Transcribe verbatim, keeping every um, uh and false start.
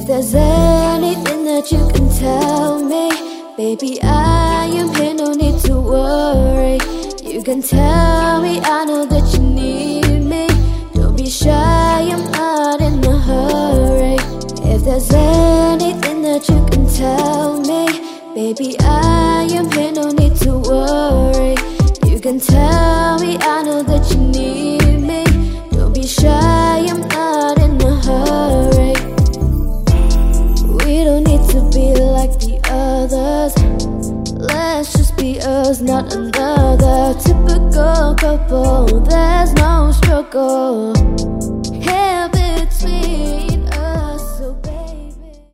If there's anything that you can tell me, baby, I am here, no need to worry. You can tell me, I know that you need me. Don't be shy, I'm not in a hurry. If there's anything that you can tell me, baby, I am here, no need to worry. You can tell me, I know that you need me. Don't be shy, I'm not in a hurry. We don't need to be like the others. Let's just be us, not another typical couple. There's no struggle. Hey,